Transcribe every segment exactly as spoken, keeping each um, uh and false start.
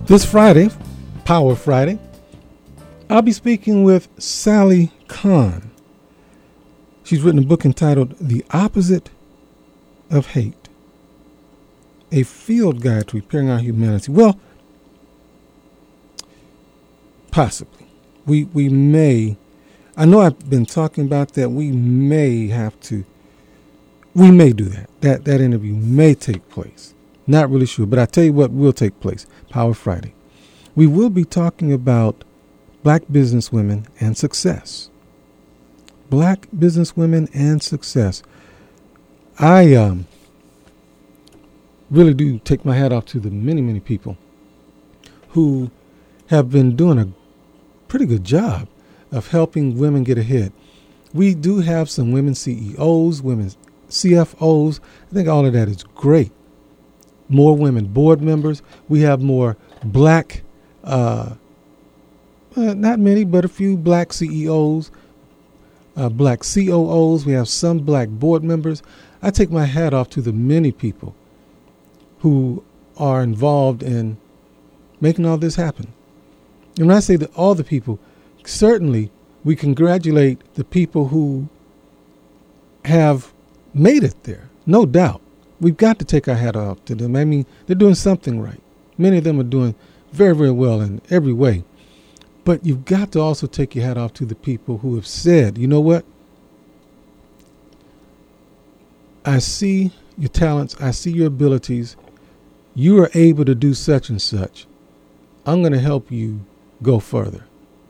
This Friday, Power Friday, I'll be speaking with Sally Kahn. She's written a book entitled The Opposite of Hate, a field guide to repairing our humanity. Well, possibly. We we may, I know I've been talking about that. We may have to, we may do that. That, that interview may take place. Not really sure, but I tell you what will take place, Power Friday. We will be talking about black businesswomen and success. Black businesswomen and success. I um, really do take my hat off to the many, many people who have been doing a pretty good job of helping women get ahead. We do have some women C E Os, women C F Os. I think all of that is great. More women board members. We have more black, uh, uh, not many, but a few black C E Os, uh, black C O Os. We have some black board members. I take my hat off to the many people who are involved in making all this happen. And when I say that all the people, certainly we congratulate the people who have made it there, no doubt. We've got to take our hat off to them. I mean, they're doing something right. Many of them are doing very, very well in every way. But you've got to also take your hat off to the people who have said, you know what? I see your talents. I see your abilities. You are able to do such and such. I'm going to help you go further.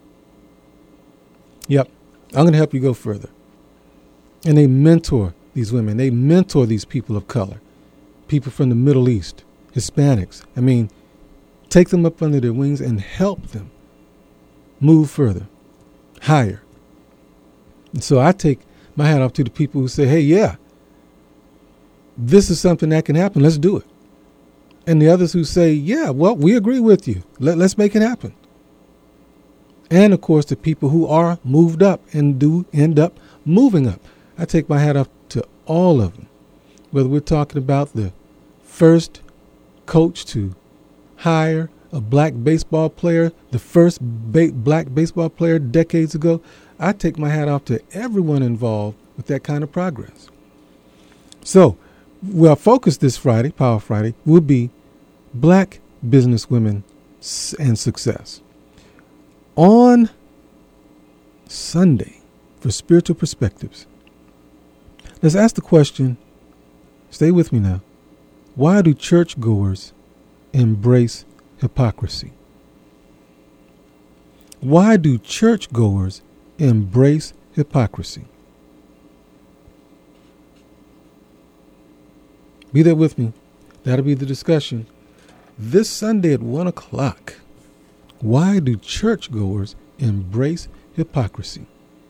Yep, I'm going to help you go further. And they mentor these women. They mentor these people of color, people from the Middle East, Hispanics. I mean, take them up under their wings and help them move further, higher. And so I take my hat off to the people who say, hey, yeah, this is something that can happen. Let's do it. And the others who say, yeah, well, we agree with you. Let, let's make it happen. And, of course, the people who are moved up and do end up moving up. I take my hat off to all of them, whether we're talking about the first coach to hire a black baseball player, the first ba- black baseball player decades ago. I take my hat off to everyone involved with that kind of progress. So, our focus this Friday, Power Friday, will be black businesswomen and success. On Sunday, for Spiritual Perspectives, let's ask the question, stay with me now, why do churchgoers embrace hypocrisy? Why do churchgoers embrace hypocrisy? Be there with me. That'll be the discussion. This Sunday at one o'clock, why do churchgoers embrace hypocrisy?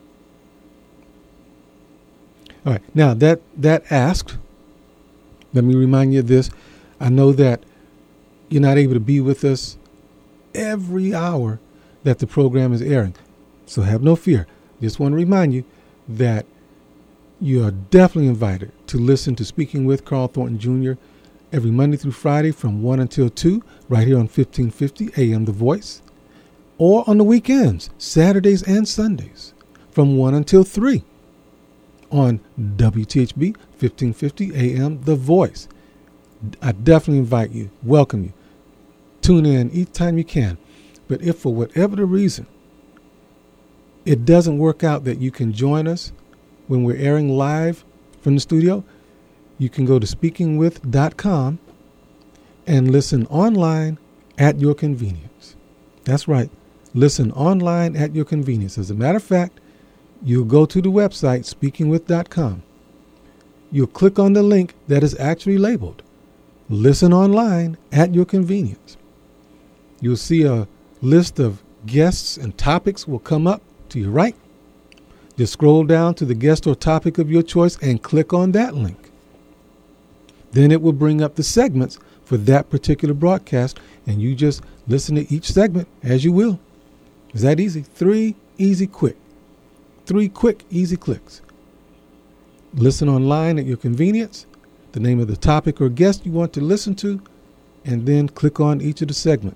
All right. Now, that, that asked, let me remind you of this. I know that you're not able to be with us every hour that the program is airing. So have no fear. Just want to remind you that you are definitely invited to listen to Speaking with Carl Thornton Junior every Monday through Friday from one until two, right here on fifteen fifty A M The Voice, or on the weekends, Saturdays and Sundays, from one until three. On W T H B fifteen fifty A M The Voice. I definitely invite you, welcome you. Tune in each time you can. But if for whatever the reason it doesn't work out that you can join us when we're airing live from the studio, you can go to speaking with dot com and listen online at your convenience. That's right. Listen online at your convenience. As a matter of fact, you'll go to the website, speaking with dot com. You'll click on the link that is actually labeled Listen Online at Your Convenience. You'll see a list of guests and topics will come up to your right. Just scroll down to the guest or topic of your choice and click on that link. Then it will bring up the segments for that particular broadcast, and you just listen to each segment as you will. Is that easy? Three easy, quick. Three quick, easy clicks. Listen online at your convenience, the name of the topic or guest you want to listen to, and then click on each of the segments.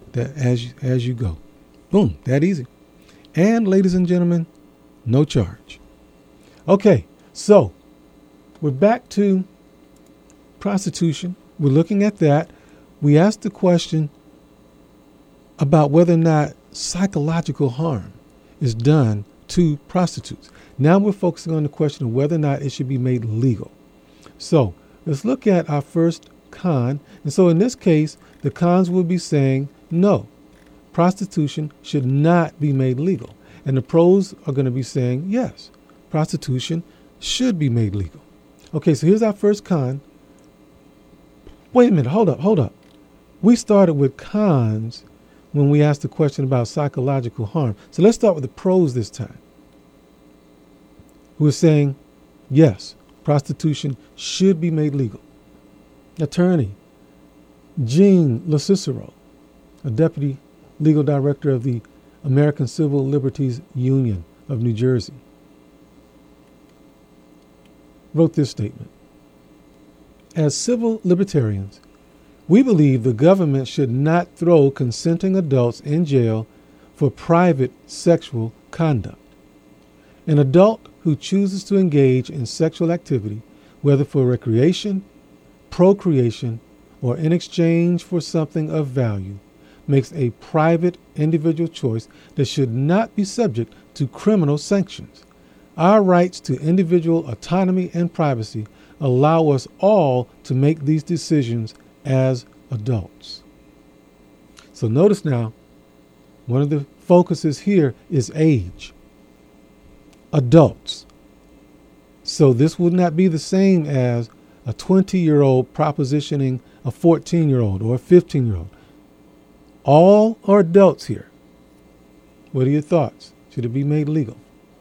that as you, as you go. Boom, that easy. And ladies and gentlemen, no charge. Okay, so we're back to prostitution. We're looking at that. We asked the question about whether or not psychological harm is done to prostitutes. Now we're focusing on the question of whether or not it should be made legal. So let's look at our first con. And so in this case, the cons will be saying no, prostitution should not be made legal. And the pros are going to be saying yes, prostitution should be made legal. Okay, so here's our first con. Wait a minute, hold up, hold up. We started with cons when we asked the question about psychological harm. So let's start with the pros this time. Who are saying, yes, prostitution should be made legal. Attorney Jean LoCicero, a deputy legal director of the American Civil Liberties Union of New Jersey, wrote this statement. As civil libertarians, we believe the government should not throw consenting adults in jail for private sexual conduct. An adult who chooses to engage in sexual activity, whether for recreation, procreation, or in exchange for something of value, makes a private individual choice that should not be subject to criminal sanctions. Our rights to individual autonomy and privacy allow us all to make these decisions as adults. So notice now, one of the focuses here is age. Adults. So this would not be the same as a twenty-year-old propositioning a fourteen-year-old or a fifteen-year-old. All are adults here. What are your thoughts? Should it be made legal?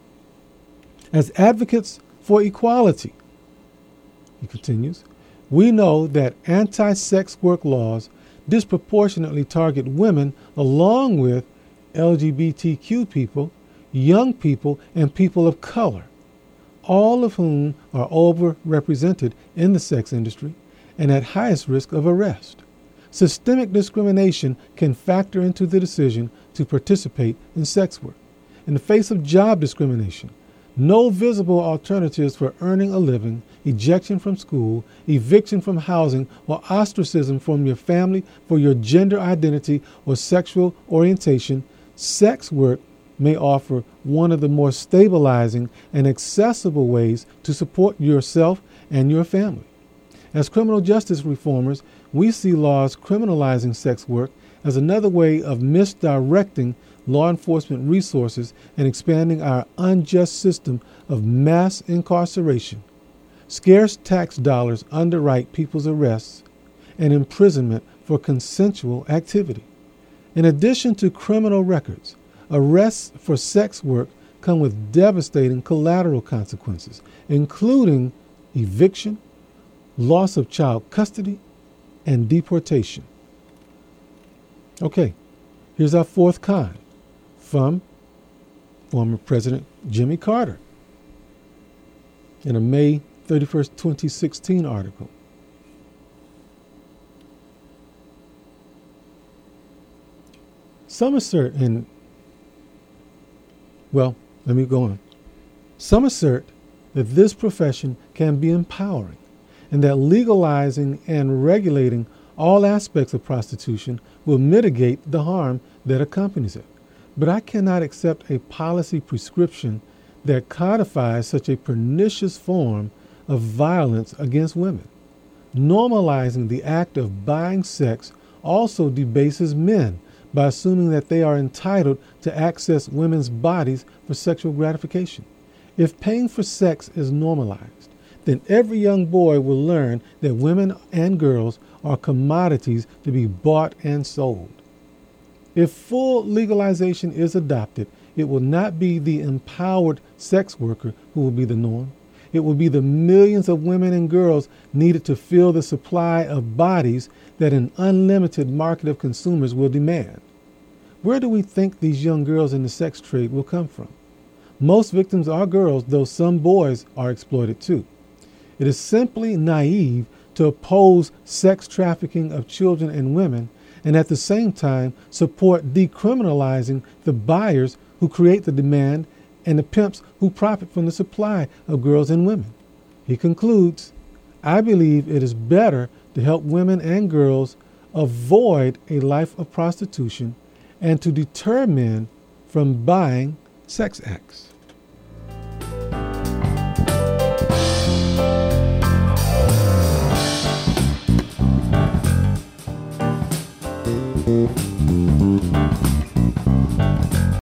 As advocates for equality, he continues, we know that anti-sex work laws disproportionately target women along with L G B T Q people, young people, and people of color, all of whom are overrepresented in the sex industry and at highest risk of arrest. Systemic discrimination can factor into the decision to participate in sex work. In the face of job discrimination, no visible alternatives for earning a living, ejection from school, eviction from housing, or ostracism from your family for your gender identity or sexual orientation, sex work may offer one of the more stabilizing and accessible ways to support yourself and your family. As criminal justice reformers, we see laws criminalizing sex work as another way of misdirecting law enforcement resources and expanding our unjust system of mass incarceration. Scarce tax dollars underwrite people's arrests and imprisonment for consensual activity. In addition to criminal records, arrests for sex work come with devastating collateral consequences, including eviction, loss of child custody, and deportation. Okay, here's our fourth con from former President Jimmy Carter in a May thirty-first, twenty sixteen article. Some assert, and well, let me go on. Some assert that this profession can be empowering and that legalizing and regulating all aspects of prostitution will mitigate the harm that accompanies it. But I cannot accept a policy prescription that codifies such a pernicious form of violence against women. Normalizing the act of buying sex also debases men by assuming that they are entitled to access women's bodies for sexual gratification. If paying for sex is normalized, then every young boy will learn that women and girls are commodities to be bought and sold. If full legalization is adopted, it will not be the empowered sex worker who will be the norm. It will be the millions of women and girls needed to fill the supply of bodies that an unlimited market of consumers will demand. Where do we think these young girls in the sex trade will come from? Most victims are girls, though some boys are exploited too. It is simply naive to oppose sex trafficking of children and women and at the same time support decriminalizing the buyers who create the demand and the pimps who profit from the supply of girls and women. He concludes, I believe it is better to help women and girls avoid a life of prostitution and to deter men from buying sex acts.